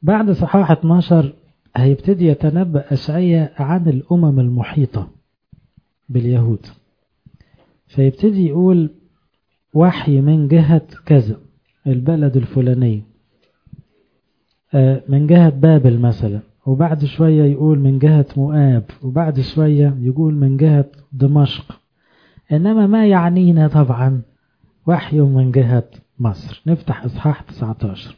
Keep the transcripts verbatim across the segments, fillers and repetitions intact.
بعد صحاح اتناشر هيبتدي يتنبأ أشعياء عن الأمم المحيطة باليهود، فيبتدي يقول وحي من جهة كذا البلد الفلاني، من جهة بابل مثلا، وبعد شوية يقول من جهة مؤاب، وبعد شوية يقول من جهة دمشق. إنما ما يعنينا طبعا وحي من جهة مصر. نفتح إصحاح تسعة عشر.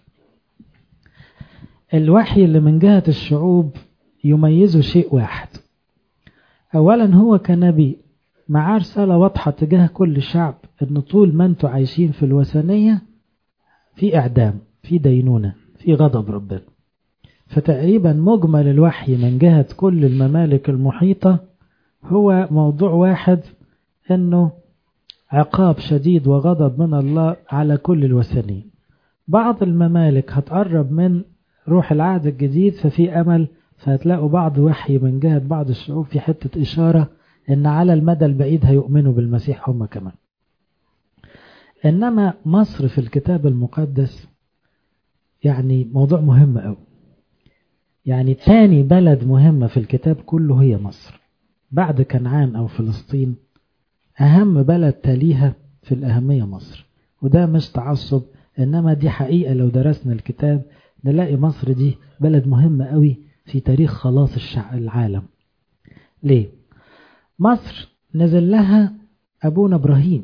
الوحي اللي من جهة الشعوب يميزه شيء واحد. أولا هو كنبي معاه رسالة واضحة تجاه كل شعب إن طول ما أنتوا عايشين في الوثنية في إعدام، في دينونة، في غضب ربنا. فتقريبا مجمل الوحي من جهة كل الممالك المحيطة هو موضوع واحد، إنه عقاب شديد وغضب من الله على كل الوثنيين. بعض الممالك هتقرب من روح العهد الجديد ففي أمل، فهتلاقوا بعض وحي من جهة بعض الشعوب في حتة إشارة إن على المدى البعيد هيؤمنوا بالمسيح هم كمان. إنما مصر في الكتاب المقدس يعني موضوع مهم أوي. يعني تاني بلد مهمة في الكتاب كله هي مصر بعد كنعان أو فلسطين. أهم بلد تليها في الأهمية مصر، وده مش تعصب، إنما دي حقيقة. لو درسنا الكتاب نلاقي مصر دي بلد مهمة قوي في تاريخ خلاص الشعب العالم. ليه؟ مصر نزل لها أبونا إبراهيم،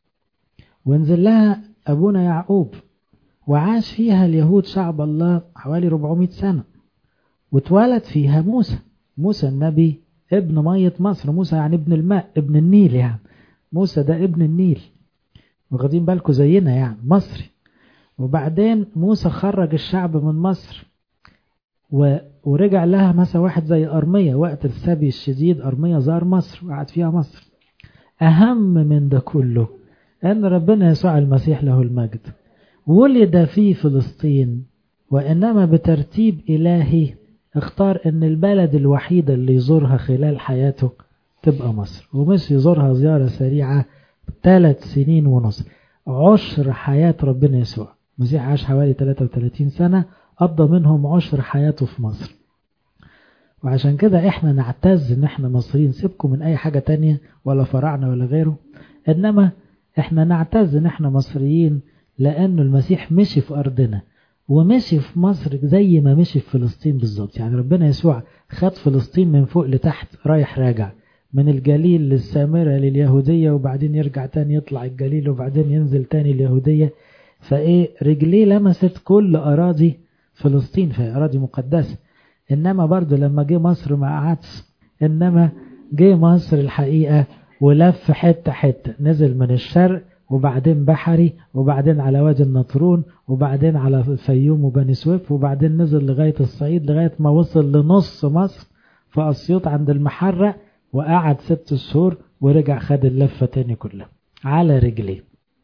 ونزل لها أبونا يعقوب، وعاش فيها اليهود شعب الله حوالي أربعمائة سنة، واتولد فيها موسى. موسى النبي ابن مية مصر. موسى يعني ابن الماء، ابن النيل. يعني موسى ده ابن النيل، واخدين بالكم زينا يعني مصري. وبعدين موسى خرج الشعب من مصر و... ورجع لها مثلا واحد زي أرميا وقت السبي الشديد. أرميا زار مصر وقعد فيها مصر. أهم من ده كله أن ربنا يسوع المسيح له المجد ولد في فلسطين، وإنما بترتيب إلهي اختار أن البلد الوحيدة اللي يزورها خلال حياته تبقى مصر، ومش يزورها زيارة سريعة. ثلاث سنين ونص، عشر حياة ربنا يسوع. المسيح عاش حوالي ثلاثة وثلاثين سنة، قضى منهم عشر حياته في مصر. وعشان كده احنا نعتز ان احنا مصريين. سيبكم من اي حاجة تانية ولا فراعنة ولا غيره، انما احنا نعتز ان احنا مصريين لانه المسيح مشي في ارضنا ومشي في مصر زي ما مشي في فلسطين بالظبط. يعني ربنا يسوع خد فلسطين من فوق لتحت رايح راجع، من الجليل للسامرة لليهودية، وبعدين يرجع تاني يطلع الجليل، وبعدين ينزل تاني اليهودية. فايه رجليه لمست كل اراضي فلسطين، في اراضي مقدسة. انما برضو لما جه مصر ما قعدش، انما جه مصر الحقيقة ولف حتة حتة. نزل من الشرق، وبعدين بحري، وبعدين على وادي النطرون، وبعدين على الفيوم وبني سويف، وبعدين نزل لغاية الصعيد لغاية ما وصل لنص مصر في أسيوط عند المحرة، وقعد ست شهور ورجع خد اللفة تاني كلها على رجليه.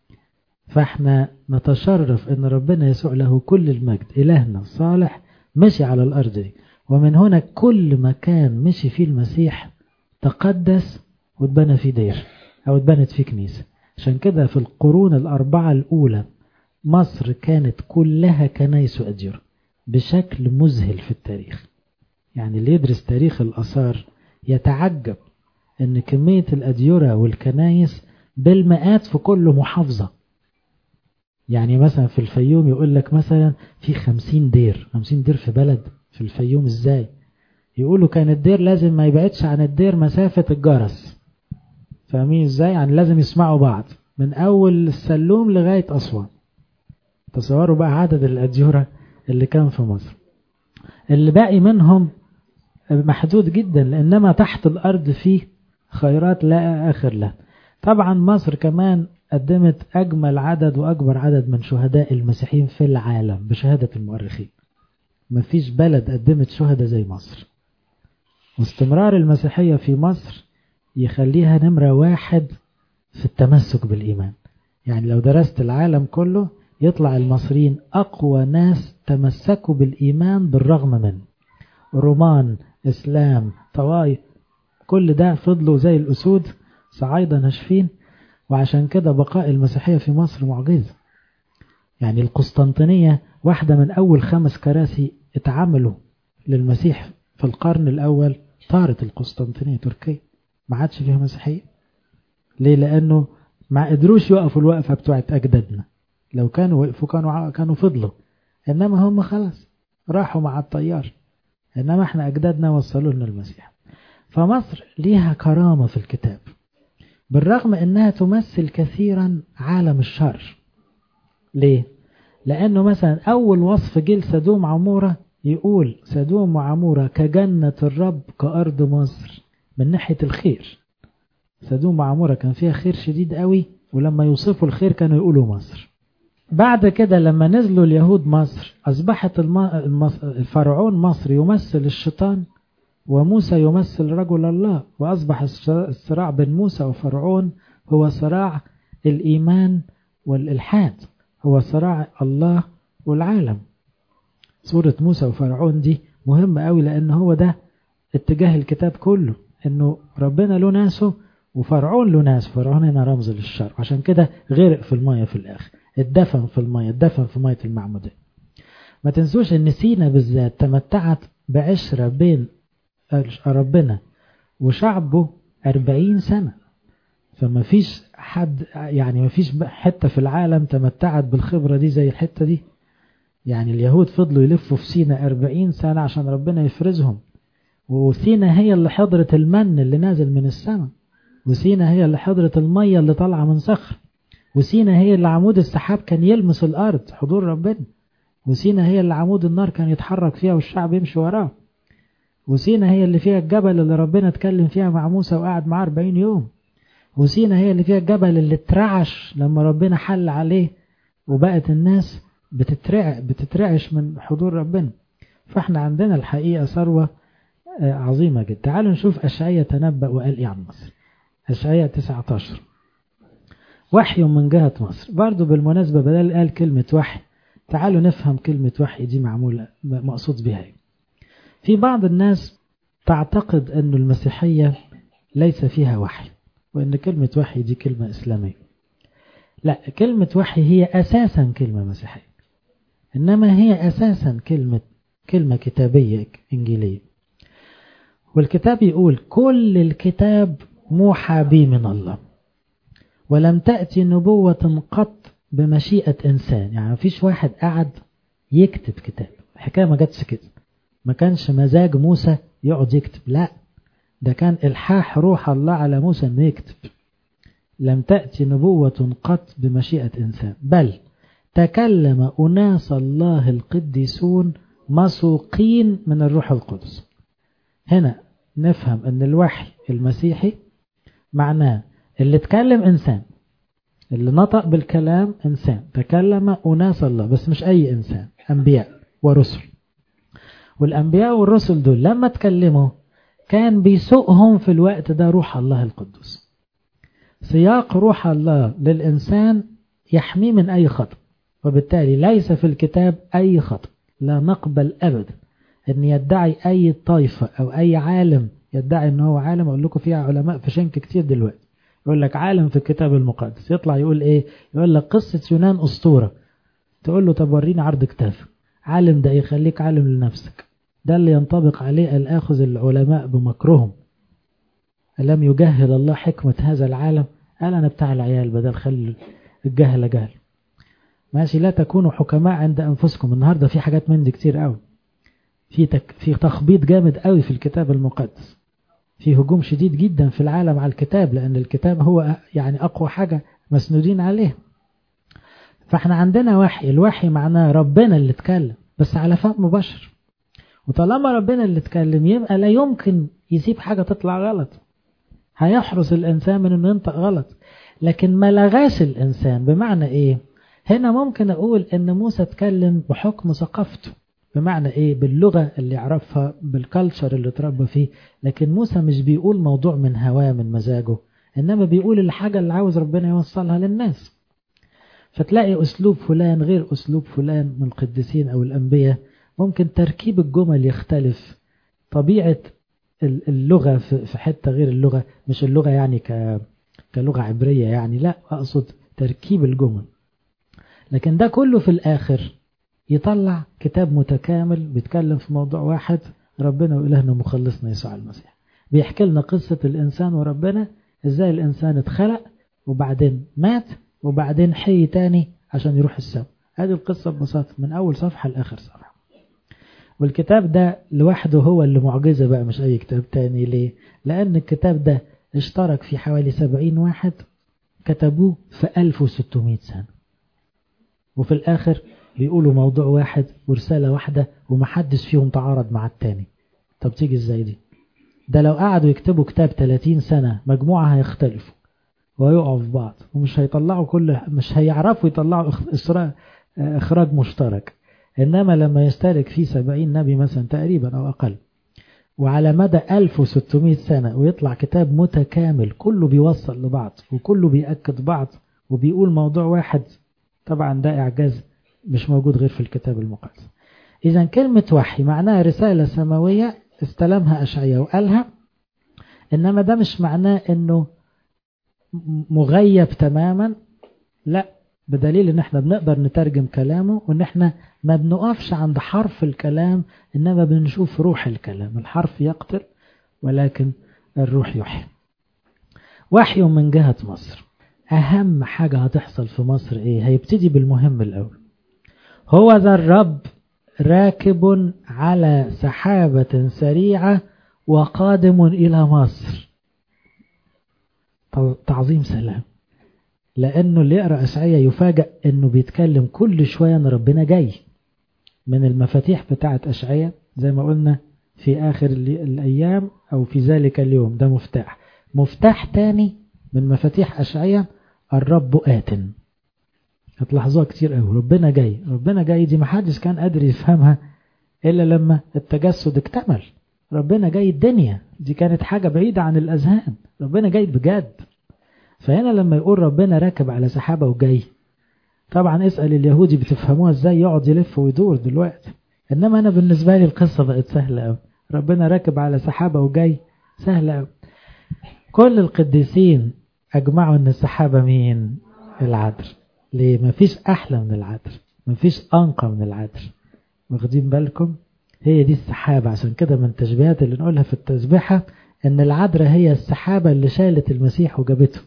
فاحنا نتشرف ان ربنا يسوع له كل المجد إلهنا صالح مشي على الأرض دي، ومن هنا كل مكان مشي فيه المسيح تقدس واتبنى فيه دير أو اتبنت فيه كنيسة. عشان كده في القرون الأربعة الأولى مصر كانت كلها كنايس وأديرة بشكل مذهل في التاريخ. يعني اللي يدرس تاريخ الآثار يتعجب ان كمية الأديرة والكنايس بالمئات في كل محافظة. يعني مثلا في الفيوم يقول لك مثلا في خمسين دير. خمسين دير في بلد في الفيوم ازاي؟ يقولوا كان الدير لازم ما يبعدش عن الدير مسافة الجرس. فاهمين ازاي؟ يعني لازم يسمعوا بعض من اول السلوم لغاية أسوان. تصوروا بقى عدد الأديرة اللي كان في مصر. اللي باقي منهم محدود جدا، لأنما تحت الأرض فيه خيرات لا آخر له. طبعا مصر كمان قدمت أجمل عدد وأكبر عدد من شهداء المسيحيين في العالم بشهادة المؤرخين. مفيش بلد قدمت شهداء زي مصر. واستمرار المسيحية في مصر يخليها نمرة واحد في التمسك بالإيمان. يعني لو درست العالم كله يطلع المصريين أقوى ناس تمسكوا بالإيمان بالرغم منه. رومان، إسلام، طوائف، كل ده فضلوا زي الأسود صعايدة ناشفين. وعشان كده بقاء المسيحية في مصر معجزة. يعني القسطنطينية واحدة من أول خمس كراسي اتعاملوا للمسيح في القرن الأول طارت القسطنطينية تركيا، ما عادش فيها مسيحية. ليه؟ لأنه ما قدروش يوقفوا الوقفة بتوعت أجدادنا، لو كانوا وقفوا كانوا كانوا فضلوا، إنما هم خلاص راحوا مع الطيار، إنما احنا أجدادنا وصلوا لنا المسيح. فمصر ليها كرامة في الكتاب بالرغم إنها تمثل كثيرا عالم الشر. ليه؟ لأنه مثلا أول وصف جيل سدوم عمورة يقول سدوم وعمورة كجنة الرب كأرض مصر من ناحية الخير. سدوم وعمورة كان فيها خير شديد قوي، ولما يوصفوا الخير كانوا يقولوا مصر. بعد كده لما نزلوا اليهود مصر أصبحت الفرعون مصر يمثل الشيطان، وموسى يمثل رجل الله، وأصبح الصراع بين موسى وفرعون هو صراع الإيمان والإلحاد، هو صراع الله والعالم. سورة موسى وفرعون دي مهمة قوي، لأن هو ده اتجاه الكتاب كله، أنه ربنا له ناسه وفرعون له ناس. فرعون هنا رمز للشر، عشان كده غرق في المية في الآخر، اتدفن في المية، اتدفن في مية المعمودية. ما تنسوش أن سينا بالذات تمتعت بعشرة بين ربنا وشعبه أربعين سنة، فما فيش حد يعني ما فيش حتة في العالم تمتعت بالخبرة دي زي الحتة دي. يعني اليهود فضلوا يلفوا في سينا أربعين سنة عشان ربنا يفرزهم، وسينا هي اللي حضرت المن اللي نازل من السماء، وسينا هي اللي حضرت المية اللي طالعة من صخر، وسينا هي اللي عمود السحاب كان يلمس الأرض حضور ربنا، وسينا هي اللي عمود النار كان يتحرك فيها والشعب يمشي وراه، وسينا هي اللي فيها الجبل اللي ربنا اتكلم فيها مع موسى وقعد معاه أربعين يوم، وسينا هي اللي فيها الجبل اللي اترعش لما ربنا حل عليه وبقت الناس بتترع بتترعش من حضور ربنا. فاحنا عندنا الحقيقة ثروة عظيمة جدا. تعالوا نشوف أشعياء تنبأ وقال ايه عن مصر. أشعياء تسعة عشر وحي من جهة مصر. برضو بالمناسبة بدل قال كلمة وحي، تعالوا نفهم كلمة وحي دي معمولة مقصود بها. في بعض الناس تعتقد أن المسيحية ليس فيها وحي، وأن كلمة وحي دي كلمة إسلامية. لا، كلمة وحي هي أساسا كلمة مسيحية، إنما هي أساسا كلمة كلمة كتابية إنجيلية. والكتاب يقول كل الكتاب موحى به من الله، ولم تأتي نبوة قط بمشيئة إنسان. يعني مفيش واحد قعد يكتب كتاب، الحكاية ما جاتش كده، ما كانش مزاج موسى يقعد يكتب، لا ده كان إلحاح روح الله على موسى أنه يكتب. لم تأتي نبوة قط بمشيئة إنسان، بل تكلم أناس الله القديسون مسوقين من الروح القدس. هنا نفهم أن الوحي المسيحي معناه اللي تكلم إنسان، اللي نطق بالكلام إنسان، تكلم أناس الله، بس مش أي إنسان، أنبياء ورسل. والأنبياء والرسل دول لما تكلموا كان بيسوقهم في الوقت ده روح الله القدس. سياق روح الله للإنسان يحميه من أي خطأ، وبالتالي ليس في الكتاب أي خطأ. لا نقبل أبدا أن يدعي أي طائفة أو أي عالم يدعي أنه هو عالم. أقول لكم فيها علماء في شنك كتير دلوقتي يقول لك عالم في الكتاب المقدس، يطلع يقول إيه؟ يقول لك قصة يونان أسطورة. تقول له طب وريني عرض كتاب. عالم ده يخليك عالم لنفسك، ده اللي ينطبق عليه الآخذ العلماء بمكرهم. ألم يجهل الله حكمة هذا العالم؟ قال أنا بتاع العيال، بدل خلي الجهل جهل. ماشي، لا تكونوا حكماء عند أنفسكم. النهاردة في حاجات من دي كتير قوي، في تك... في تخبيط جامد قوي في الكتاب المقدس، في هجوم شديد جدا في العالم على الكتاب، لأن الكتاب هو يعني أقوى حاجة مسنودين عليه. فاحنا عندنا وحي، الوحي معناه ربنا اللي اتكلم بس على فهم بشر، وطالما ربنا اللي اتكلم يبقى لا يمكن يسيب حاجة تطلع غلط، هيحرص الإنسان من أنه ينطق غلط. لكن ما لغاش الإنسان. بمعنى إيه؟ هنا ممكن أقول أن موسى اتكلم بحكم ثقافته، بمعنى إيه؟ باللغة اللي يعرفها، بالكالتشر اللي تربى فيه. لكن موسى مش بيقول موضوع من هواه من مزاجه، إنما بيقول الحاجة اللي عاوز ربنا يوصلها للناس. فتلاقي أسلوب فلان غير أسلوب فلان من القديسين أو الأنبياء، ممكن تركيب الجمل يختلف، طبيعة اللغة في حتة غير اللغة، مش اللغة يعني كلغة عبرية يعني، لا أقصد تركيب الجمل. لكن ده كله في الآخر يطلع كتاب متكامل بيتكلم في موضوع واحد، ربنا وإلهنا مخلصنا يسوع المسيح. بيحكي لنا قصة الإنسان وربنا، إزاي الإنسان اتخلق وبعدين مات وبعدين حي تاني عشان يروح السماء. هذه القصة ببساطة من أول صفحة لآخر صفحة. والكتاب ده لوحده هو اللي معجزة بقى، مش أي كتاب تاني. ليه؟ لأن الكتاب ده اشترك في حوالي سبعين واحد كتبوه في ألف وستمائة سنة، وفي الآخر بيقولوا موضوع واحد ورسالة واحدة ومحدش فيهم تعارض مع التاني. طب تيجي ازاي دي؟ ده لو قعدوا يكتبوا كتاب ثلاثين سنة مجموعة هيختلفوا ويقعوا في بعض ومش هيطلعوا كل مش هيعرفوا يطلعوا إخراج مشترك. إنما لما يشترك فيه سبعين نبي مثلا تقريبا أو أقل، وعلى مدى ألف وستمائة سنة ويطلع كتاب متكامل كله بيوصل لبعض وكله بيأكد بعض وبيقول موضوع واحد، طبعا ده إعجاز مش موجود غير في الكتاب المقدس. إذا كلمة وحي معناها رسالة سماوية استلمها أشعياء وقالها، إنما ده مش معناه إنه مغيب تماما، لا، بدليل إن احنا بنقدر نترجم كلامه، وإن احنا ما بنقفش عند حرف الكلام، إنما بنشوف روح الكلام. الحرف يقتل ولكن الروح يحيي. وحي من جهة مصر. أهم حاجة هتحصل في مصر إيه؟ هيبتدي بالمهم الأول. هو ذا الرب راكب على سحابة سريعة وقادم إلى مصر. تعظيم سلام. لأنه اللي يقرأ أشعياء يفاجأ أنه بيتكلم كل شوية أن ربنا جاي. من المفاتيح بتاعة أشعياء زي ما قلنا في آخر الأيام أو في ذلك اليوم، ده مفتاح. مفتاح تاني من مفاتيح أشعياء الرب آت. هتلاحظوها كتير قوي، ربنا جاي ربنا جاي دي محدش كان قادر يفهمها إلا لما التجسد اكتمل. ربنا جاي الدنيا دي كانت حاجة بعيدة عن الأذهان، ربنا جاي بجد. فهنا لما يقول ربنا راكب على سحابة وجاي، طبعا اسأل اليهودي بتفهموها ازاي، يقعد يلف ويدور دلوقتي. انما انا بالنسبة لي القصة بقت سهلة قوي. ربنا راكب على سحابة وجاي سهلة قوي. كل القديسين اجمعوا ان السحابة مين؟ العذر. ليه؟ مفيش احلى من العذر، مفيش انقى من العذر. واخدين بالكم؟ هي دي السحابة. عشان كده من التشبيهات اللي نقولها في التسبيحة ان العذر هي السحابة اللي شالت المسيح وجابته.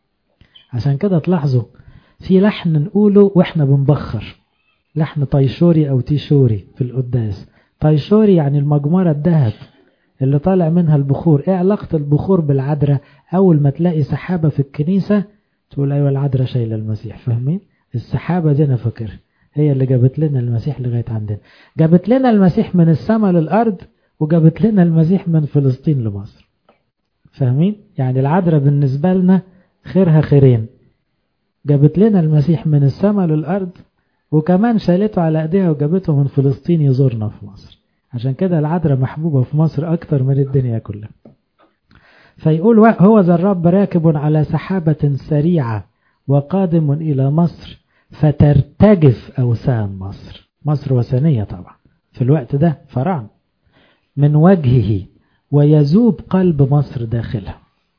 عشان كده تلاحظوا في لحن نقوله واحنا بنبخر، لحن طيشوري او تيشوري في القداس. طيشوري يعني المجمرة الذهب اللي طالع منها البخور. ايه علاقة البخور بالعذراء؟ اول ما تلاقي سحابة في الكنيسة تقول ايوه العذراء شايلة المسيح. فاهمين؟ السحابة دي انا فاكر هي اللي جابت لنا المسيح لغاية عندنا، جابت لنا المسيح من السماء للارض، وجابت لنا المسيح من فلسطين لمصر. فاهمين؟ يعني العذراء بالنسبة لنا خيرها خيرين، جابت لنا المسيح من السماء للأرض، وكمان شالته على ايديها وجابته من فلسطين يزورنا في مصر. عشان كده العذراء محبوبة في مصر أكتر من الدنيا كلها. فيقول هو ذا الرب راكب على سحابة سريعة وقادم إلى مصر فترتجف أوثان مصر. مصر وثنية طبعا في الوقت ده، فرعون من وجهه ويذوب قلب مصر داخلها.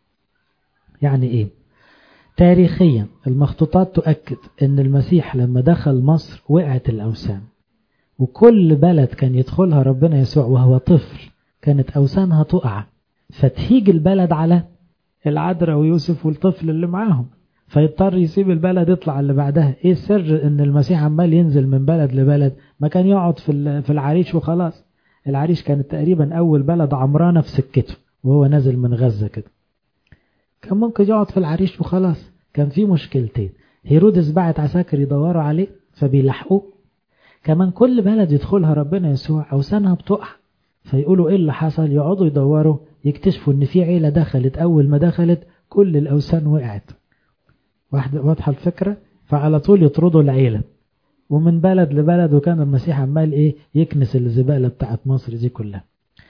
يعني إيه؟ تاريخيا المخطوطات تؤكد ان المسيح لما دخل مصر وقعت الأوثان، وكل بلد كان يدخلها ربنا يسوع وهو طفل كانت أوثانها تقع، فتهيج البلد على العذراء ويوسف والطفل اللي معاهم، فيضطر يسيب البلد يطلع اللي بعدها. ايه السر ان المسيح عمال ينزل من بلد لبلد؟ ما كان يقعد في في العريش وخلاص. العريش كانت تقريبا اول بلد عمرانة في سكته وهو نازل من غزة كده، كان ممكن يقعد في العريش وخلاص. كان في مشكلتين، هيرودس بعت عساكر يدوروا عليه فبيلحقوه، كمان كل بلد يدخلها ربنا يسوع أوثانها بتقع، فيقولوا ايه اللي حصل؟ يقعدوا يدوروا يكتشفوا ان في عيلة دخلت، اول ما دخلت كل الأوثان وقعت. واحدة واضحة الفكرة؟ فعلى طول يطردوا العيلة ومن بلد لبلد، وكان المسيح عمال ايه؟ يكنس الزبالة بتاعت مصر دي كلها.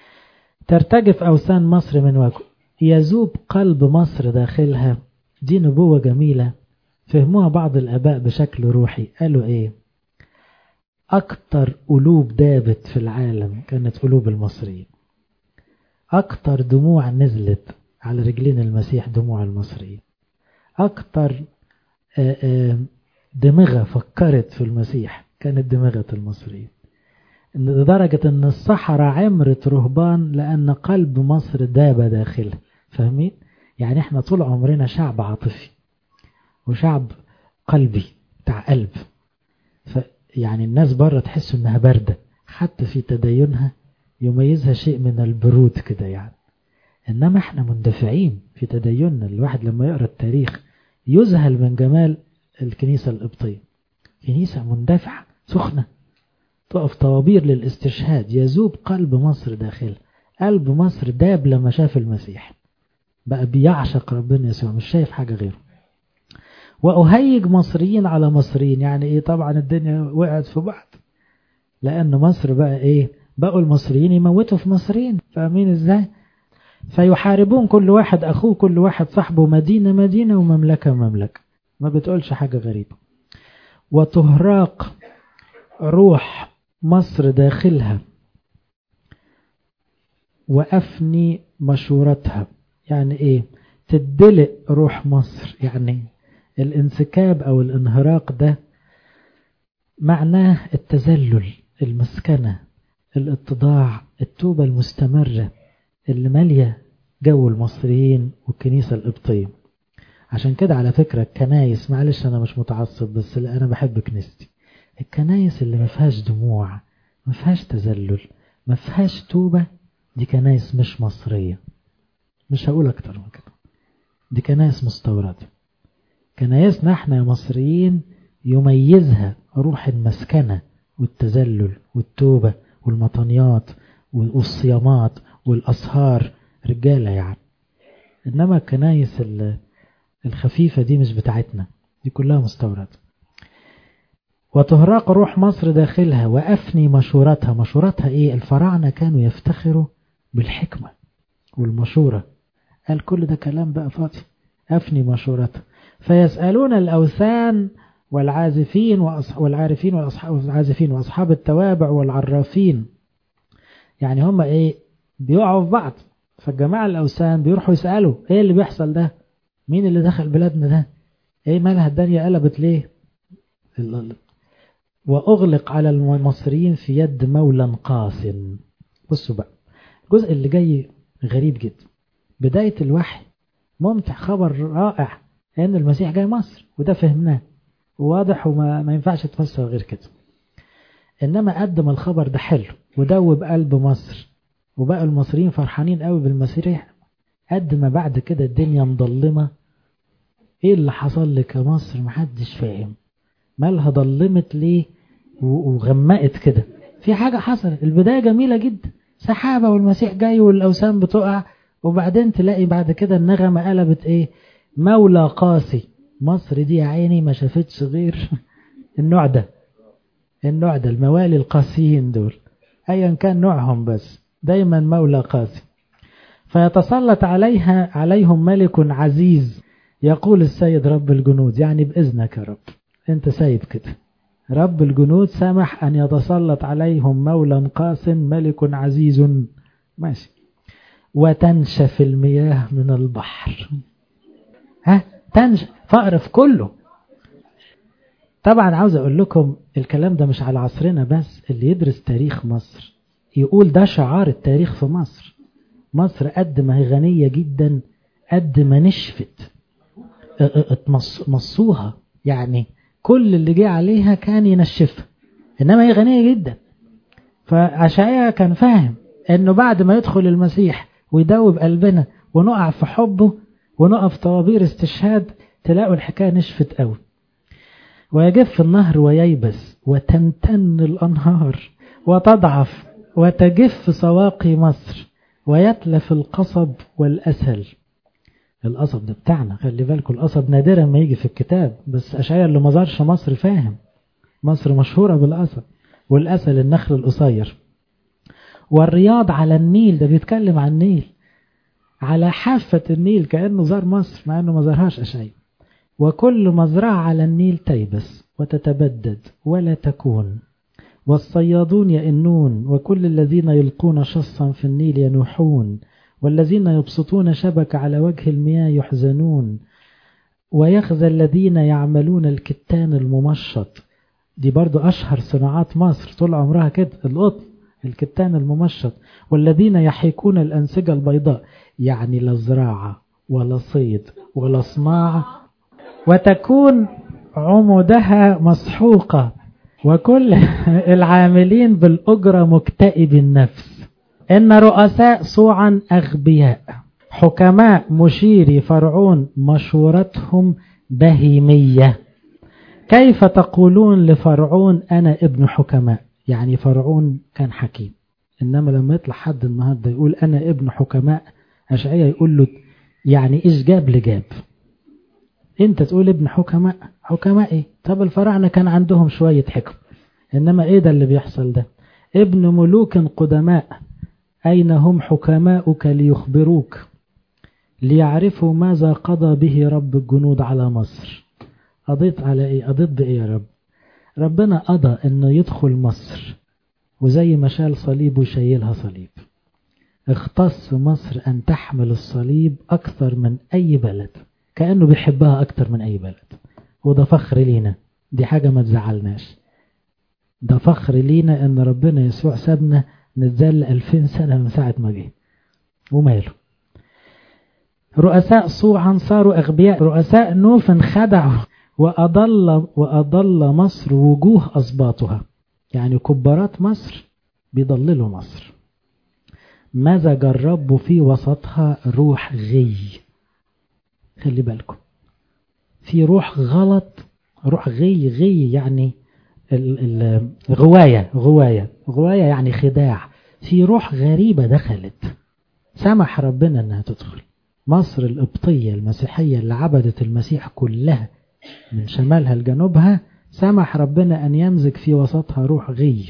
ترتجف أوثان مصر من وجهه، يذوب قلب مصر داخلها. دي نبوة جميلة فهموها بعض الآباء بشكل روحي. قالوا ايه؟ أكتر قلوب دابت في العالم كانت قلوب المصريين. أكتر دموع نزلت على رجلين المسيح دموع المصريين. أكتر دماغها فكرت في المسيح كانت دماغة المصريين، لدرجة ان الصحراء عمرت رهبان لان قلب مصر داب داخله. فاهمين؟ يعني احنا طول عمرنا شعب عاطفي وشعب قلبي بتاع قلب، يعني الناس بره تحس انها باردة، حتى في تدينها يميزها شيء من البرود كده يعني. انما احنا مندفعين في تديننا. الواحد لما يقرأ التاريخ يذهل من جمال الكنيسة القبطية، كنيسة مندفعة سخنة، تقف طوابير للاستشهاد، يذوب قلب مصر داخل. قلب مصر داب لما شاف المسيح، بقى بيعشق ربنا يسوع، مش شايف حاجة غيره. وأهيج مصريين على مصريين، يعني ايه؟ طبعا الدنيا وقعت في بعض، لأن مصر بقى ايه؟ بقوا المصريين يموتوا في مصريين. فاهمين ازاي؟ فيحاربون كل واحد أخوه، كل واحد صاحبه، مدينة مدينة ومملكة مملكة. ما بتقولش حاجة غريبة. وتهراق روح مصر داخلها وأفني مشورتها. يعني ايه؟ تدلق روح مصر، يعني الانسكاب أو الانهراق ده معناه التذلل، المسكنة، الاتضاع، التوبة المستمرة اللي مالية جو المصريين والكنيسة القبطية. عشان كده على فكرة الكنايس، معلش أنا مش متعصب بس أنا بحب كنيستي، الكنايس اللي ما فيهاش دموع، ما فيهاش تذلل، ما فيهاش توبة، دي كنايس مش مصرية. مش هقول أكتر من كده، دي كنايس مستوردة. كنايسنا احنا يا مصريين يميزها روح المسكنة والتذلل والتوبة والمطنيات والصيامات والأسهار، رجالة يعني. إنما الكنايس الخفيفة دي مش بتاعتنا، دي كلها مستورد. وتهراق روح مصر داخلها وأفني مشورتها. مشورتها إيه؟ الفراعنة كانوا يفتخروا بالحكمة والمشورة، قال كل ده كلام بقى فاضي. أفني مشورتها. فيسألون الأوثان والعازفين والعارفين والعازفين وأصحاب التوابع والعرافين. يعني هم إيه؟ بيقعوا في بعض. فالجماعة الأوثان بيروحوا يسألوا إيه اللي بيحصل ده؟ مين اللي دخل بلادنا ده؟ إيه مالها الدنيا قلبت ليه؟ وأغلق على المصريين في يد مولى قاس. بصوا بقى الجزء اللي جاي غريب جدا. بداية الوحي ممتع، خبر رائع أن المسيح جاي مصر، وده فهمناه وواضح وما ما ينفعش تفسر غير كده. إنما قدم الخبر ده حلو ودوب قلب مصر، وبقى المصريين فرحانين قوي بالمسيح. قد ما بعد كده الدنيا مضلمة. ايه اللي حصل لك يا مصر؟ محدش فاهم مالها ضلمت ليه وغمقت كده. في حاجة حصلت. البداية جميلة جدا، سحابة والمسيح جاي والأوثان بتقع، وبعدين تلاقي بعد كده النغمة قلبت ايه؟ مولى قاسي. مصر دي يا عيني ما شافتش غير النوع ده، النوع ده الموالي القاسيين دول ايا كان نوعهم، بس دايما مولى قاسي. فيتسلط عليها عليهم ملك عزيز، يقول السيد رب الجنود. يعني بإذنك يا رب، انت سيد كده، رب الجنود سمح أن يتسلط عليهم مولى قاس ملك عزيز. ماشي. وتنشف المياه من البحر. ها تنشف، فأرف كله. طبعا عاوز أقول لكم الكلام ده مش على عصرنا بس، اللي يدرس تاريخ مصر يقول ده شعار التاريخ في مصر. مصر قد ما هي غنية جدا قد ما نشفت، مصوها، يعني كل اللي جه عليها كان ينشفها، إنما هي غنية جدا. فعشايا كان فاهم أنه بعد ما يدخل المسيح ويدوب قلبنا ونقع في حبه ونقف طوابير استشهاد، تلاقوا الحكاية نشفت قوي. ويجف النهر وييبس وتمتن الأنهار وتضعف وتجف سواقي مصر ويتلف القصب والأسل. القصب ده بتاعنا، خلي بالكم القصب نادرا ما يجي في الكتاب، بس أشعياء اللي ما زارش مصر فاهم مصر مشهورة بالقصب والأسل، النخل القصير. والرياض على النيل، ده بيتكلم عن النيل، على حافة النيل، كأنه زار مصر مع أنه ما زارهاش أشعياء. وكل مزرعة على النيل تيبس وتتبدد ولا تكون، والصيادون يئنون، وكل الذين يلقون شصا في النيل ينوحون، والذين يبسطون شبك على وجه المياه يحزنون. ويخزى الذين يعملون الكتان الممشط، دي برضو أشهر صناعات مصر طول عمرها كده، القطن، الكتان الممشط. والذين يحيكون الأنسجة البيضاء، يعني لا زراعة ولا صيد ولا صناعة، وتكون عمودها مسحوقة، وكل العاملين بالأجرة مكتئب النفس. إن رؤساء صوعا أغبياء، حكماء مشيري فرعون مشورتهم بهيمية. كيف تقولون لفرعون أنا ابن حكماء؟ يعني فرعون كان حكيم، إنما لما يطلع حد النهاردة يقول أنا ابن حكماء، أشعياء يقول له يعني إيش جاب لجاب؟ أنت تقول ابن حكماء؟ حكماء إيه؟ طب الفراعنة كان عندهم شوية حكم، إنما إيه ده اللي بيحصل ده؟ ابن ملوك قدماء، أين هم حكماؤك ليخبروك ليعرفوا ماذا قضى به رب الجنود على مصر؟ قضيت على إيه؟ قضيت بإيه يا رب؟ ربنا قضى إنه يدخل مصر، وزي ما شال صليب وشيلها صليب. اختص مصر أن تحمل الصليب أكثر من أي بلد، كأنه بيحبها أكثر من أي بلد. وده فخر لينا، دي حاجة ما تزعلناش، ده فخر لينا إن ربنا يسوع سابنا نتذل ألفين سنة من ساعة ما جه، وماله. رؤساء صوعا صاروا أغبياء، رؤساء نوف خدعوا، وأضل, وأضل مصر وجوه أصباطها. يعني كبارات مصر بيضللوا مصر. مزج الرب في وسطها روح غي. خلي بالكم، في روح غلط، روح غي. غي يعني الغواية، غواية غواية يعني خداع. في روح غريبة دخلت، سمح ربنا أنها تدخل مصر القبطية المسيحية اللي عبدت المسيح كلها من شمالها لجنوبها. سمح ربنا أن يمزج في وسطها روح غي،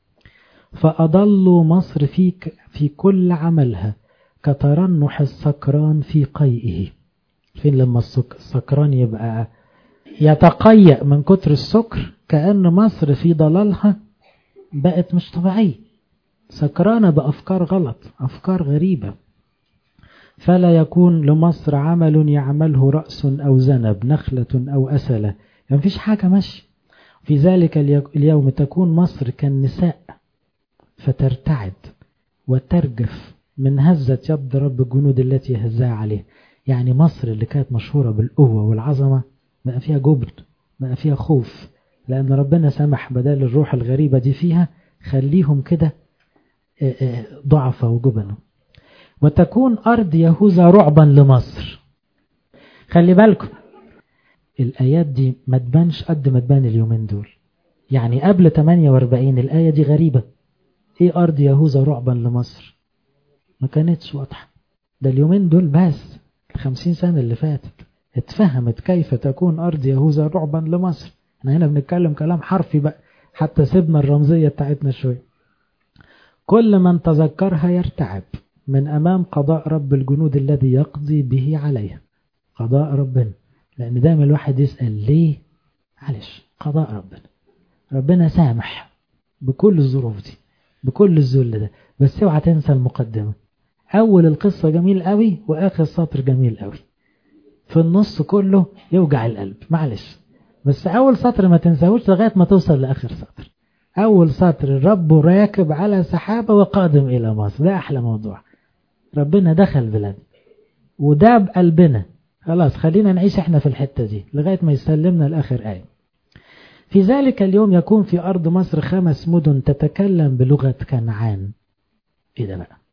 فأضلوا مصر فيك في كل عملها كترنح السكران في قيئه. فين لما السكران يبقى يتقيأ من كتر السكر، كأن مصر في ضلالها بقت مش طبيعية، سكرانة بأفكار غلط، أفكار غريبة. فلا يكون لمصر عمل يعمله رأس أو زنب، نخلة أو أسلة، يعني مفيش حاجة ماشي. في ذلك اليوم تكون مصر كالنساء فترتعد وترجف من هزة يد رب الجنود التي يهزها عليه. يعني مصر اللي كانت مشهورة بالقوة والعظمة بقى فيها جبن، بقى فيها خوف، لأن ربنا سمح بدل الروح الغريبة دي فيها، خليهم كده ضعفة وجبنة. وتكون أرض يهوذا رعبا لمصر. خلي بالكم الآيات دي ما تبانش قد ما تبان اليومين دول. يعني قبل ثمانية وأربعين الآية دي غريبة، ايه أرض يهوذا رعبا لمصر؟ ما كانتش واضحة. ده اليومين دول بس الخمسين سنة اللي فاتت اتفهمت كيف تكون أرض يهوذا رعبا لمصر. احنا هنا بنتكلم كلام حرفي بقى، حتى سيبنا الرمزية بتاعتنا شوي. كل من تذكرها يرتعب من أمام قضاء رب الجنود الذي يقضي به عليها. قضاء ربنا، لأن دائما الواحد يسأل ليه؟ معلش، قضاء ربنا، ربنا سامح بكل الظروف دي، بكل الذل ده. بس اوعى تنسى المقدمة، أول القصة جميل قوي وآخر سطر جميل قوي، في النص كله يوجع القلب. معلش، بس أول سطر ما تنساهوش لغاية ما توصل لآخر سطر. أول سطر الرب راكب على سحابة وقادم إلى مصر، ده أحلى موضوع. ربنا دخل بلاد وده بقلبنا، خلاص خلينا نعيش احنا في الحتة دي لغاية ما يسلمنا لآخر آية. في ذلك اليوم يكون في أرض مصر خمس مدن تتكلم بلغة كنعان. إيه ده بقى؟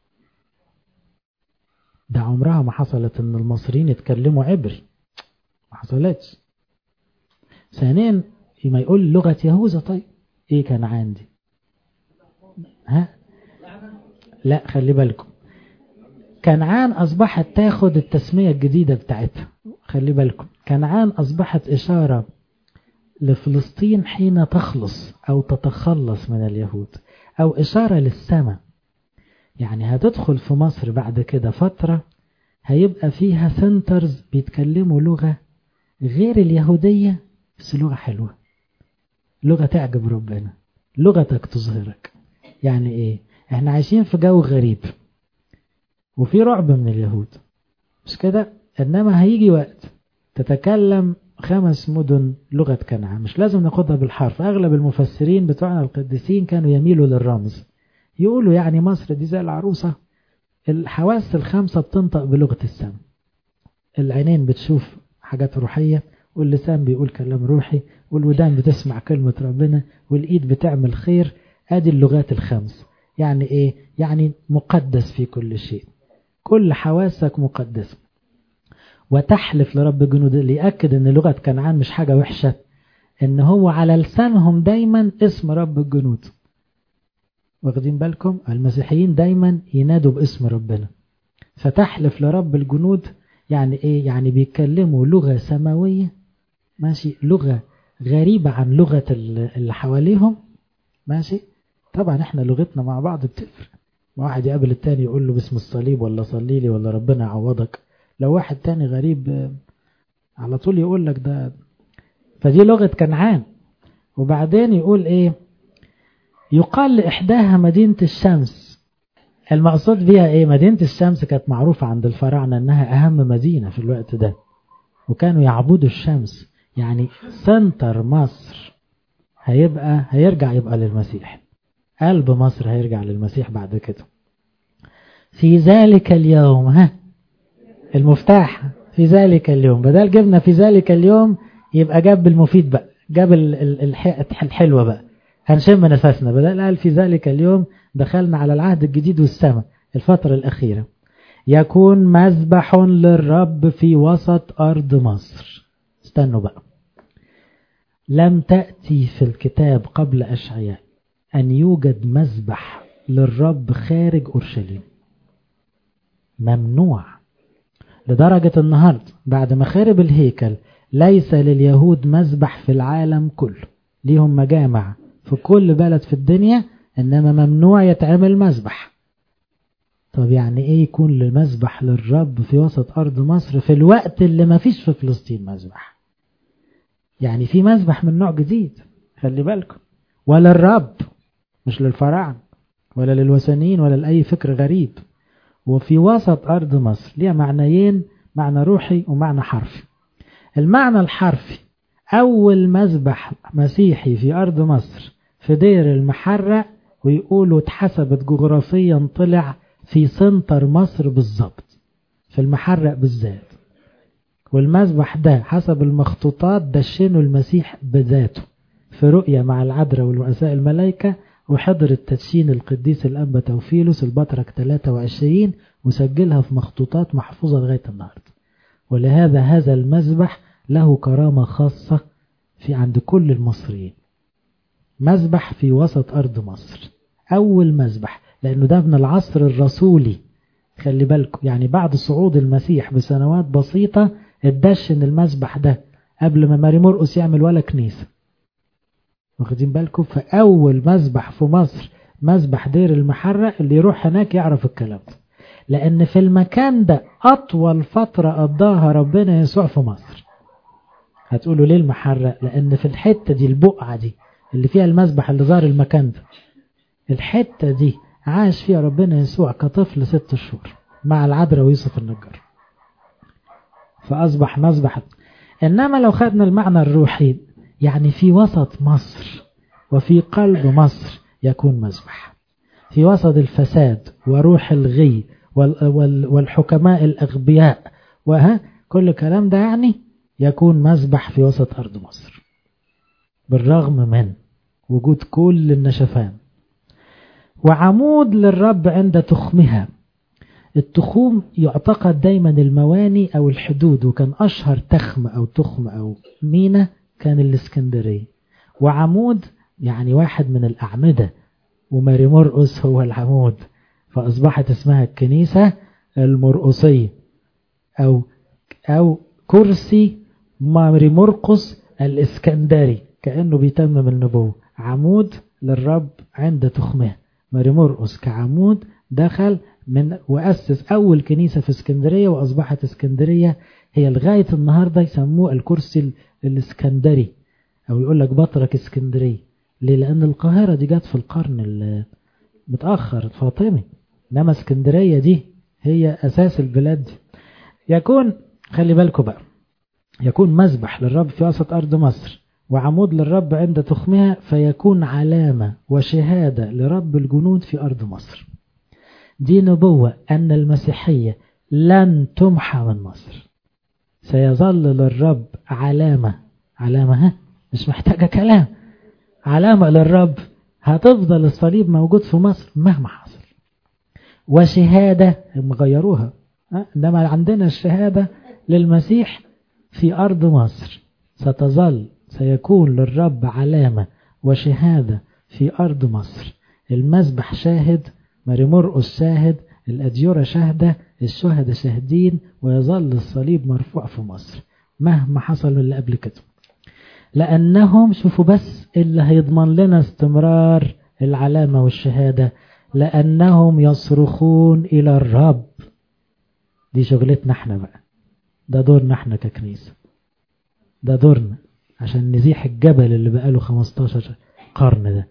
ده عمرها ما حصلت إن المصريين يتكلموا عبري، ما حصلتش. ثانيا ما يقول لغة يهوذا، طيب إيه كنعان دي؟ ها؟ لا، خلي بالكم، كنعان أصبحت تاخد التسمية الجديدة بتاعتها. خلي بالكم، كنعان أصبحت إشارة لفلسطين حين تخلص أو تتخلص من اليهود، أو إشارة للسماء. يعني هتدخل في مصر بعد كده فترة هيبقى فيها سنترز بيتكلموا لغة غير اليهودية، بس لغة حلوة، لغة تعجب ربنا، لغتك تظهرك. يعني إيه؟ إحنا عايشين في جو غريب وفي رعب من اليهود، مش كده؟ إنما هيجي وقت تتكلم خمس مدن لغة كنعان، مش لازم ناخدها بالحرف. أغلب المفسرين بتوعنا القديسين كانوا يميلوا للرمز، يقولوا يعني مصر دي زي العروسة، الحواس الخمسة بتنطق بلغة السماء، العينين بتشوف حاجات روحية، واللسان بيقول كلام روحي، والودان بتسمع كلمة ربنا، والإيد بتعمل خير. ادي اللغات الخمس. يعني ايه؟ يعني مقدس في كل شيء، كل حواسك مقدسة. وتحلف لرب الجنود، اللي يأكد ان لغة كنعان مش حاجة وحشة، ان هو على لسانهم دايما اسم رب الجنود. واخدين بالكم؟ المسيحيين دايما ينادوا باسم ربنا. فتحلف لرب الجنود يعني ايه؟ يعني بيتكلموا لغة سماوية، ماشي، لغة غريبة عن لغة اللي حواليهم، ماشي. طبعا احنا لغتنا مع بعض بتفرق، واحد يقابل التاني يقول له باسم الصليب ولا صلي لي ولا ربنا يعوضك، لو واحد تاني غريب على طول يقول لك ده. فدي لغة كنعان. وبعدين يقول ايه؟ يقال لإحداها مدينة الشمس. المقصود بيها ايه؟ مدينة الشمس كانت معروفة عند الفراعنة انها اهم مدينة في الوقت ده، وكانوا يعبدوا الشمس. يعني سنتر مصر هيبقى هيرجع يبقى للمسيح، قلب مصر هيرجع للمسيح بعد كده. في ذلك اليوم، ها المفتاح في ذلك اليوم، بدل جبنا في ذلك اليوم يبقى جاب المفيد بقى، جاب الحلوة بقى، هنشم نفسنا. بدل قال في ذلك اليوم دخلنا على العهد الجديد والسماء الفترة الأخيرة. يكون مذبح للرب في وسط أرض مصر. استنوا بقى، لم تأتي في الكتاب قبل أشعياء أن يوجد مذبح للرب خارج أورشليم، ممنوع. لدرجة النهاردة بعد ما خرب الهيكل ليس لليهود مذبح في العالم كله، ليهم مجامع في كل بلد في الدنيا، إنما ممنوع يتعمل مذبح. طب يعني إيه يكون لمذبح للرب في وسط أرض مصر في الوقت اللي ما فيش في فلسطين مذبح؟ يعني في مذبح من نوع جديد، خلي بالكم، ولا الرب، مش للفراعنة ولا للوثنيين ولا لأي فكر غريب. وفي وسط أرض مصر ليها معنيين، معنى روحي ومعنى حرفي. المعنى الحرفي، أول مذبح مسيحي في أرض مصر في دير المحرق، ويقولوا اتحسبت جغرافيا طلع في سنتر مصر بالضبط، في المحرق بالذات. والمذبح ده حسب المخطوطات دشنوا المسيح بذاته في رؤية مع العذراء والرؤساء الملائكة، وحضر التدشين القديس الأنبا توفيلوس البطرك ثلاثة وعشرين، وسجلها في مخطوطات محفوظة لغاية النهاردة. ولهذا هذا المذبح له كرامة خاصة في عند كل المصريين. مذبح في وسط أرض مصر، أول مذبح، لأنه ده من العصر الرسولي. خلي بالكم، يعني بعد صعود المسيح بسنوات بسيطة اتدشن المذبح ده قبل ما ماري مرقس يعمل ولا كنيسة. واخدين بالكم؟ فأول مذبح في مصر مذبح دير المحرق، اللي يروح هناك يعرف الكلام ده، لأن في المكان ده أطول فترة قضاها ربنا يسوع في مصر. هتقولوا ليه المحرق؟ لأن في الحتة دي، البقعة دي اللي فيها المذبح اللي ظهر المكان ده، الحتة دي عاش فيها ربنا يسوع كطفل ست شهور مع العذراء ويوسف النجار، فأصبح مذبح. إنما لو خدنا المعنى الروحي، يعني في وسط مصر وفي قلب مصر يكون مذبح، في وسط الفساد وروح الغي والحكماء الأغبياء وها كل كلام ده، يعني يكون مذبح في وسط أرض مصر بالرغم من وجود كل النشفان. وعمود للرب عند تخمها. التخوم يعتقد دايما المواني أو الحدود، وكان أشهر تخم أو تخم أو مينة كان الإسكندرية. وعمود يعني واحد من الأعمدة، وماري مرقس هو العمود، فأصبحت اسمها الكنيسة المرقسية، أو أو كرسي ماري مرقس الإسكندري، كأنه بيتمم النبوة. عمود للرب عند تخمه. ماري مرقس كعمود دخل من وأسس أول كنيسة في اسكندرية، وأصبحت اسكندرية هي لغاية النهاردة يسموه الكرسي الإسكندري، أو يقول لك بطرك اسكندرية. ليه؟ لأن القاهرة دي جت في القرن المتأخر الفاطمي، إنما اسكندرية دي هي أساس البلاد دي. يكون خلي بالكم بقى، يكون مذبح للرب في وسط أرض مصر وعمود للرب عند تخمها، فيكون علامة وشهادة لرب الجنود في أرض مصر. دي نبوة أن المسيحية لن تمحى من مصر، سيظل للرب علامة. علامة ها مش محتاجة كلام، علامة للرب، هتفضل الصليب موجود في مصر مهما حصل. وشهادة هم غيروها، إنما عندنا الشهادة للمسيح في أرض مصر، ستظل سيكون للرب علامة وشهادة في أرض مصر. المذبح شاهد، ماري مرقس شاهد، الأديرة شاهدة، الشهداء شاهدين، ويظل الصليب مرفوع في مصر مهما حصل من اللي قبل كده. لأنهم شوفوا بس اللي هيضمن لنا استمرار العلامة والشهادة، لأنهم يصرخون إلى الرب. دي شغلتنا احنا بقى، ده دورنا احنا ككنيسة، ده دورنا عشان نزيح الجبل اللي بقاله خمستاشر قرن ده.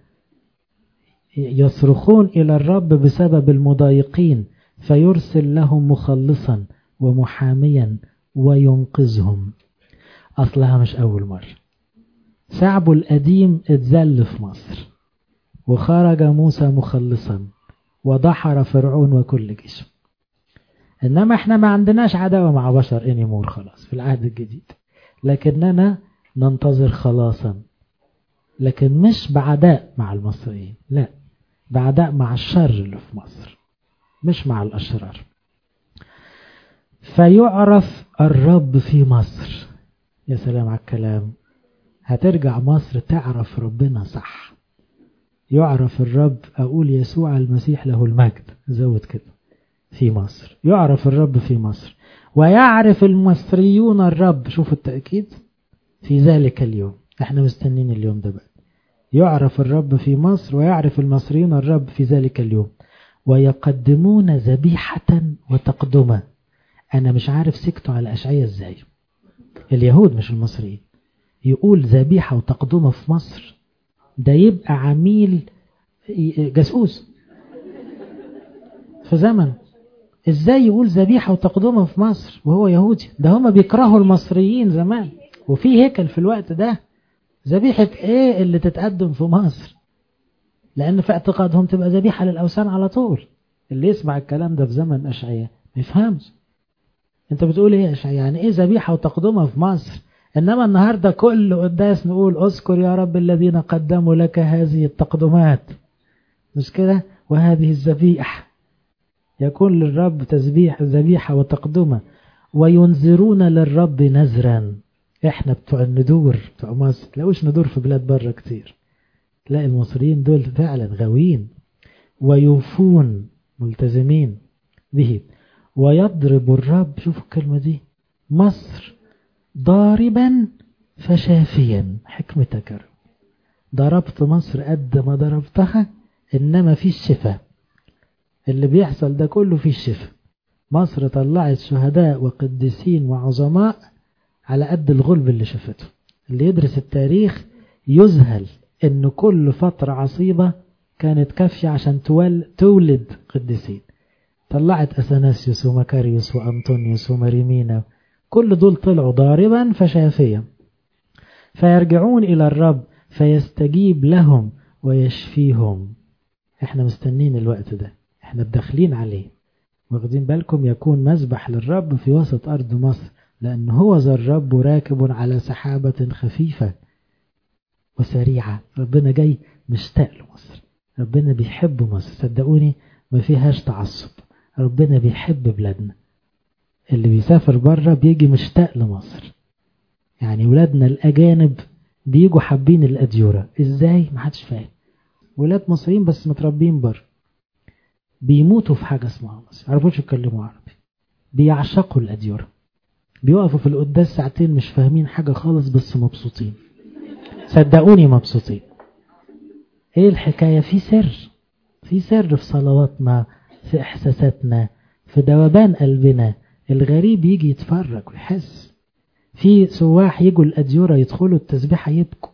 يصرخون إلى الرب بسبب المضايقين، فيرسل لهم مخلصا ومحاميا وينقذهم. أصلها مش أول مرة، شعبه القديم اتذل في مصر وخرج موسى مخلصا ودحر فرعون وكل جيشه. إنما احنا ما عندناش عداوة مع بشر انيمور خلاص في العهد الجديد، لكننا ننتظر خلاصا، لكن مش بعداء مع المصريين، لا، بعداء مع الشر اللي في مصر مش مع الأشرار. فيعرف الرب في مصر. يا سلام على الكلام، هترجع مصر تعرف ربنا صح. يعرف الرب، أقول يسوع المسيح له المجد، زود كده، في مصر. يعرف الرب في مصر ويعرف المصريون الرب. شوفوا التأكيد، في ذلك اليوم. احنا مستنين اليوم ده بقى. يعرف الرب في مصر ويعرف المصريون الرب في ذلك اليوم، ويقدمون ذبيحة وتقدمة. أنا مش عارف سكتوا على أشعية ازاي، اليهود مش المصريين، يقول ذبيحة وتقدمة في مصر. ده يبقى عميل جاسوس في زمن. ازاي يقول ذبيحة وتقدمة في مصر وهو يهودي؟ ده هما بيكرهوا المصريين زمان، وفي هيكل في الوقت ده. ذبيحة ايه اللي تتقدم في مصر؟ لأن في اعتقادهم تبقى ذبيحة للأوثان على طول. اللي يسمع الكلام ده في زمن أشعياء ما يفهمش. انت بتقول ايه يا أشعياء؟ يعني ايه ذبيحة وتقدمة في مصر؟ إنما النهاردة كل قداس نقول اذكر يا رب الذين قدموا لك هذه التقدمات، مش كده؟ وهذه الذبيحة. يكون للرب تسبيح ذبيحة وتقدمة. وينذرون للرب نذرا. احنا بتوع الندور بتوع مصر، تلاقوش ندور في بلاد بره كتير، تلاقي المصريين دول فعلا غاويين. ويوفون، ملتزمين به. ويضرب الرب، شوفوا الكلمة دي، مصر ضاربا فشافيا. حكمتك يا رب، ضربت مصر قد ما ضربتها، إنما في الشفاء. اللي بيحصل ده كله في الشفاء. مصر طلعت شهداء وقديسين وعظماء على قد الغلب اللي شفته. اللي يدرس التاريخ يذهل إن كل فترة عصيبة كانت كافية عشان تولد قديسين. طلعت أثناسيوس ومكاريوس وأنطونيوس وماريمينا، كل دول طلعوا ضاربا فشافيا. فيرجعون إلى الرب فيستجيب لهم ويشفيهم. احنا مستنين الوقت ده، احنا بداخلين عليه. واخدين بالكم؟ يكون مذبح للرب في وسط أرض مصر، لأن هو ذا الرب راكب على سحابة خفيفة وسريعة. ربنا جاي مشتاق لمصر، ربنا بيحب مصر، صدقوني ما فيهاش تعصب. ربنا بيحب بلادنا. اللي بيسافر بره بيجي مشتاق لمصر. يعني ولادنا الأجانب بيجوا حابين الأديرة. ازاي؟ ما حدش فاهم. ولاد مصريين بس متربين بره بيموتوا في حاجة اسمها مصر، عرفوش يتكلموا عربي، بيعشقوا الأديرة، بيوقفوا في القداس ساعتين مش فاهمين حاجة خالص بس مبسوطين. صدقوني مبسوطين. ايه الحكاية؟ في سر، في سر في صلواتنا، في احساساتنا، في دوبان قلبنا. الغريب يجي يتفرج ويحس. في سواح يجوا الأديرة يدخلوا التسبيحة يبكوا.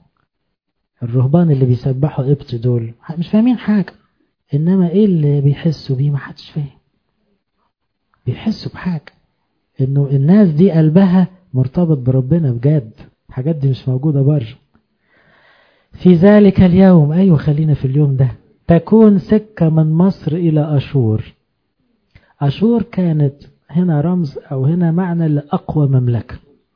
الرهبان اللي بيسبحوا قبط دول مش فاهمين حاجة، إنما إيه اللي بيحسوا بيه؟ ما حدش فاهم. بيحسوا بحاجة، إنه الناس دي قلبها مرتبط بربنا بجد، الحاجات دي مش موجودة بره. في ذلك اليوم، أيوة خلينا في اليوم ده، تكون سكة من مصر إلى أشور. أشور كانت هنا رمز أو هنا معنى لأقوى مملكة،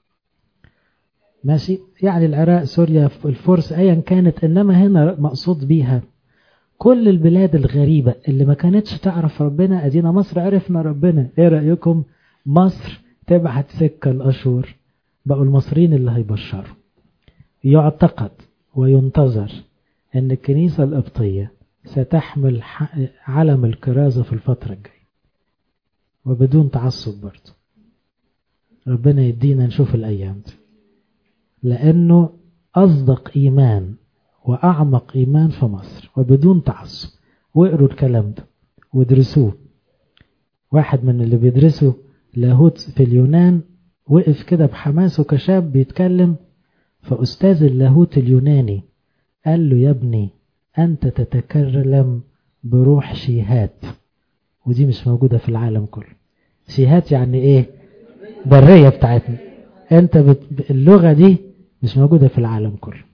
ماشي، يعني العراق سوريا الفرس أيا كانت، إنما هنا مقصود بيها كل البلاد الغريبة اللي ما كانتش تعرف ربنا. أدينا مصر عرفنا ربنا، إيه رأيكم مصر تبعت سكة الأشور؟ بقوا المصريين اللي هيبشروا. يعتقد وينتظر أن الكنيسة القبطية ستحمل علم الكرازة في الفترة الجاية، وبدون تعصب برضه. ربنا يدينا نشوف الأيام دي، لأنه أصدق إيمان وأعمق إيمان في مصر وبدون تعصب. واقروا الكلام ده وادرسوه. واحد من اللي بيدرسوا لاهوت في اليونان وقف كده بحماسه كشاب بيتكلم، فأستاذ اللاهوت اليوناني قال له: يا ابني أنت تتكلم بروح شيهات، ودي مش موجودة في العالم كله. شيهات يعني إيه؟ برية بتاعتنا. أنت بت... اللغة دي مش موجودة في العالم كله،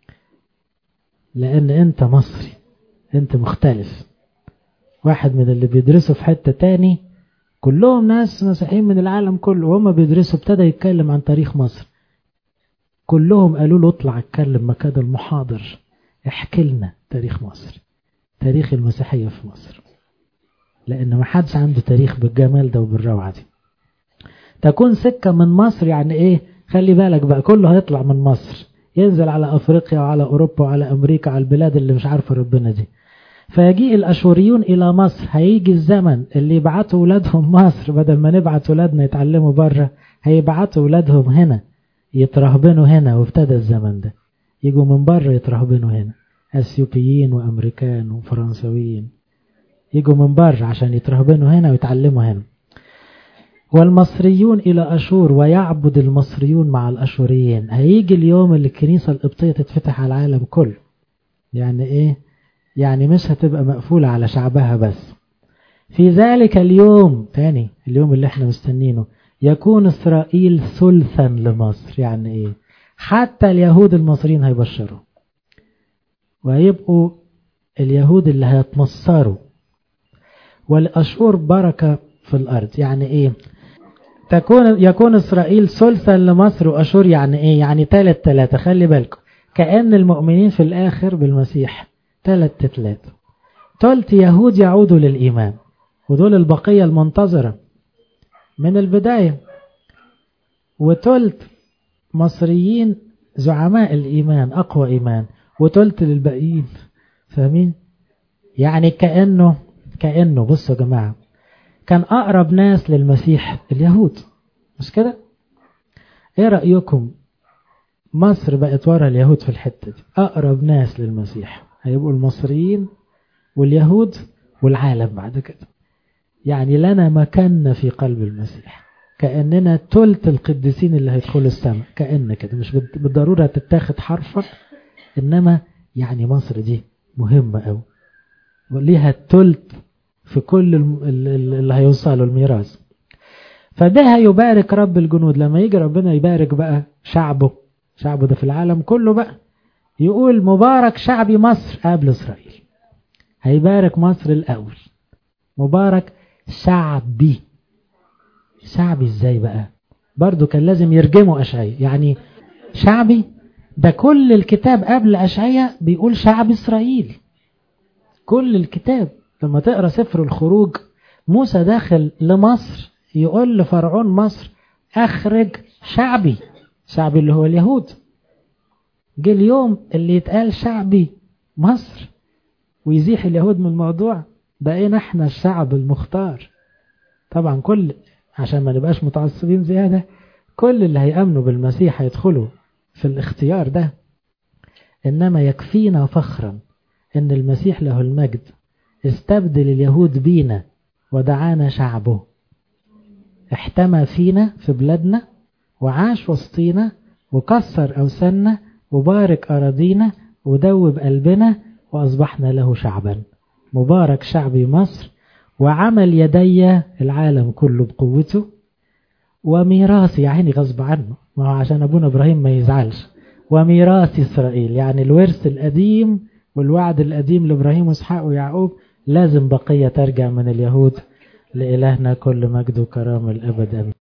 لأن أنت مصري، أنت مختلف. واحد من اللي بيدرسوا في حتة تاني كلهم ناس مسيحيين من العالم كله، وهم بيدرسوا ابتدى يتكلم عن تاريخ مصر. كلهم قالوا له: اطلع اتكلم مكان المحاضر، احكي لنا تاريخ مصر، تاريخ المسيحية في مصر، لأن ما حدش عنده تاريخ بالجمال ده وبالروعة دي. تكون سكة من مصر يعني ايه؟ خلي بالك بقى، كله هيطلع من مصر ينزل على أفريقيا وعلى أوروبا وعلى أمريكا، على البلاد اللي مش عارفة ربنا دي. فيجيء الأشوريون إلى مصر. هيجي الزمن اللي يبعتوا ولادهم مصر، بدل ما نبعت ولادنا يتعلموا بره، هيبعتوا ولادهم هنا يترهبنوا هنا. وابتدى الزمن ده، يجوا من بره يترهبنوا هنا، أثيوبيين وأمريكان وفرنسويين يجوا من بره عشان يترهبنوا هنا ويتعلموا هنا. والمصريون إلى أشور، ويعبد المصريون مع الأشوريين. هيجي اليوم اللي الكنيسة القبطية تتفتح على العالم كله. يعني إيه؟ يعني مش هتبقى مقفولة على شعبها بس. في ذلك اليوم، تاني اليوم اللي احنا مستنينه، يكون إسرائيل ثلثا لمصر. يعني إيه؟ حتى اليهود المصريين هيبشروا، وهيبقوا اليهود اللي هيتمصروا. والأشور بركة في الأرض. يعني إيه؟ تكون يكون إسرائيل ثلثا لمصر، وأشور يعني إيه؟ يعني تلت تلاتة. خلي بالكم، كأن المؤمنين في الآخر بالمسيح تلت تلاتة. تلت يهود يعودوا للإيمان، ودول البقية المنتظرة من البداية، وتلت مصريين زعماء الإيمان أقوى إيمان، وتلت للباقيين. فاهمين؟ يعني كأنه كأنه بصوا يا جماعة، كان أقرب ناس للمسيح اليهود، مش كده؟ إيه رأيكم مصر بقت ورا اليهود في الحتة دي؟ أقرب ناس للمسيح هيبقوا المصريين واليهود والعالم بعد كده. يعني لنا مكاننا في قلب المسيح، كأننا تلت القديسين اللي هيدخلوا السماء. كأن كده، مش بالضرورة تتاخد حرفا، إنما يعني مصر دي مهمة أوي، وليها التلت في كل اللي هيوصلوا الميراث. فده يبارك رب الجنود. لما يجي ربنا يبارك بقى شعبه، شعبه ده في العالم كله بقى، يقول: مبارك شعبي مصر قبل إسرائيل. هيبارك مصر الأول. مبارك شعبي. شعبي ازاي بقى؟ برضو كان لازم يرجموا أشعياء. يعني شعبي ده كل الكتاب قبل أشعياء بيقول شعب إسرائيل. كل الكتاب لما تقرأ سفر الخروج، موسى داخل لمصر يقول لفرعون مصر: أخرج شعبي. شعبي اللي هو اليهود. جه اليوم اللي يتقال شعبي مصر ويزيح اليهود من الموضوع. بقينا احنا الشعب المختار. طبعا كل عشان ما نبقاش متعصبين زيادة، كل اللي هيأمنوا بالمسيح هيدخلوا في الاختيار ده. إنما يكفينا فخرا إن المسيح له المجد استبدل اليهود بينا ودعانا شعبه، احتمى فينا في بلادنا وعاش وسطينا وكسر أوثاننا وبارك أراضينا ودوب قلبنا وأصبحنا له شعبا. مبارك شعبي مصر، وعمل يدي العالم كله بقوته، وميراث يا عيني غصب عنه، ما هو عشان أبونا إبراهيم ما يزعلش، وميراث إسرائيل، يعني الورث القديم والوعد القديم لإبراهيم وإسحاق ويعقوب لازم بقية ترجع من اليهود. لإلهنا كل مجد وكرامة الأبد آمين.